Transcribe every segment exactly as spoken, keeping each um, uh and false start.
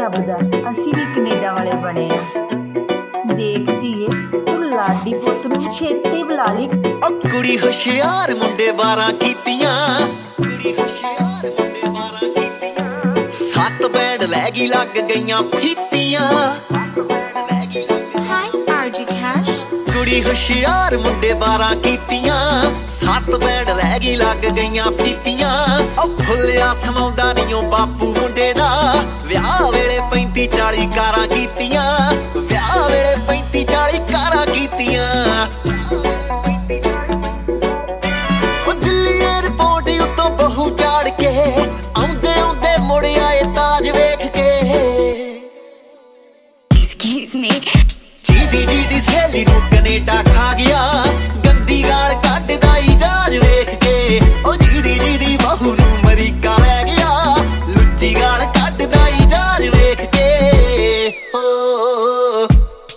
ਰੱਬ ਦਾ ਅਸੀਂ ਵੀ ਕੈਨੇਡਾ ਵਾਲੇ ਬਣੇ ਆ। ਦੇਖ ਧੀਏ ਤੂੰ ਲਾਡੀ ਪੁੱਤ ਨੂੰ ਛੇਤੀ ਬੁਲਾ ਲਈ। ਓ ਕੁੜੀ ਹੁਸ਼ਿਆਰ ਮੁੰਡੇ ਬਾਰਾਂ ਕੀਤੀਆਂ, ਕੁੜੀ ਹੁਸ਼ਿਆਰ ਮੁੰਡੇ ਬਾਰਾਂ ਕੀਤੀਆਂ, ਸੱਤ ਬੈਂਡ ਲੈ ਗਈ ਲੱਗ ਗਈਆਂ ਫੀਤੀਆਂ। ਕੁੜੀ ਹੁਸ਼ਿਆਰ ਮੁੰਡੇ ਬਾਰਾਂ ਕੀਤੀਆਂ, ਸੱਤ ਬੈਂਡ ਲੈ ਗਈ ਲੱਗ ਗਈਆਂ ਫੀਤੀਆਂ। ਓ ਫੁੱਲਿਆ ਸਮਾਉਂਦਾ ਨੀ ਓ ਬਾਪੂ ਮੁੰਡੇ ਦਾ, ਵਿਆਹ ਵੇਲੇ ਪੈਂਤੀ ਚਾਲੀ ਕਾਰਾਂ ਕੀਤੀਆਂ, ਵਿਆਹ ਵੇਲੇ ਪੈਂਤੀ ਚਾਲੀ ਕਾਰਾਂ ਕੀਤੀਆਂ। ਓ ਦਿੱਲੀ ਏਅਰਪੋਰਟ ਉੱਤੋਂ ਬਹੂ ਚਾੜ ਕੇ ਆਉਂਦੇ ਆਉਂਦੇ ਮੁੜ ਆਏ ਤਾਜ ਵੇਖ ਕੇ। ਜੀਦੀ ਜੀਦੀ ਸਹੇਲੀ ਨੂੰ ਕੈਨੇਡਾ ਖਾ ਗਿਆ, ਗੰਦੀ ਗਾਲ ਕੱਢਦਾ ਈ ਜਹਾਜ਼ ਵੇਖ ਕੇ। ਓ ਜੀਦੀ ਜੀਦੀ ਬਹੂ ਨੂੰ ਅਮਰੀਕਾ ਲੈ ਗਿਆ, ਲੁੱਚੀ ਗਾਲ ਕੱਢਦਾ ਈ ਜਹਾਜ਼ ਵੇਖ ਕੇ। ਓ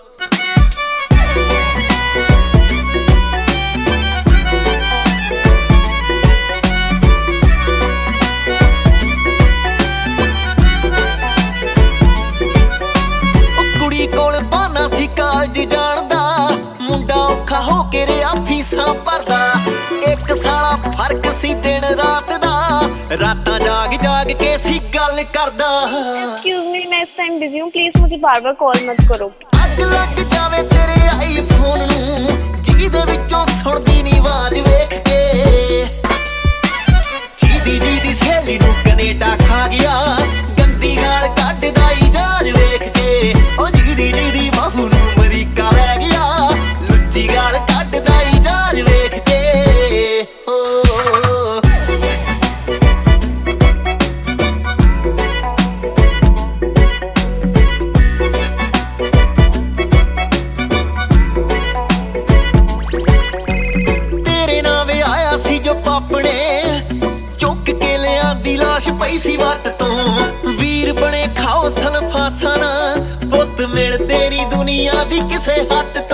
ਕੁੜੀ ਕੋਲ ਬਹਾਨਾ ਸੀ ਕਾਲਜ ਜਾਣ ਦਾ, ਮੁੰਡਾ ਔਖਾ ਹੋ ਕੇ ਰਿਹਾ ਫੀਸਾਂ ਭਰਦਾ। ਇੱਕ ਸਾਲਾ ਫਰਕ ਸੀ ਦਿਨ ਰਾਤ ਦਾ, ਰਾਤਾਂ ਜਾਗ ਜਾਗ ਕੇ ਸੀ ਗੱਲ ਕਰਦਾ। Excuse me, मैं इस टाइम बिजी हूँ, प्लीज मुझे बार बार कॉल मत करो। ਅੱਗ ਲੱਗ ਜਾਵੇ ਤੇਰੇ ਆਈਫੋਨ ਨੂੰ, ਜਿਹਦੇ ਵਿੱਚੋਂ ਸੁਣਦੀ ਨੀ ਆਵਾਜ਼ ਵੇਖ ਕੇ। ਜੀਦੀ ਜੀਦੀ ਸਹੇਲੀ ਨੂੰ ਕੈਨੇਡਾ ਖਾ ਗਿਆ, ਗੰਦੀ ਗਾਲ ਕੱਢਦਾ ਈ ਜਹਾਜ਼ ਵੇਖ ਕੇ। ਓ ਜੀਦੀ ਜੀਦੀ ਬਹੂ ਨੂੰ ਅਮਰੀਕਾ ਲੈ ਗਿਆ, ਲੁੱਚੀ ਗਾਲ ਕੱਢਦਾ ਈ ਜਹਾਜ਼ ਵੇਖ ਕੇ। ਓ ਤੇਰੇ ਨਾਲ ਵਿਆਹਿਆ ਸੀ ਜੋ ਪਾਪਣੇ, ਚੁੱਕ ਕੇ ਲਿਆਂਦੀ ਲਾਸ਼ ਪਈ ਸੀ ਵੱਟ ਤੋਂ। ਵੀਰ ਬਣੇ ਖਾਓ ਸਨਫਾਸਾਂ ਨਾ, ਪੁੱਤ ਮਿਲਦੇ ਨੀ ਦੁਨੀਆ ਦੀ ਕਿਸੇ ਹੱਟ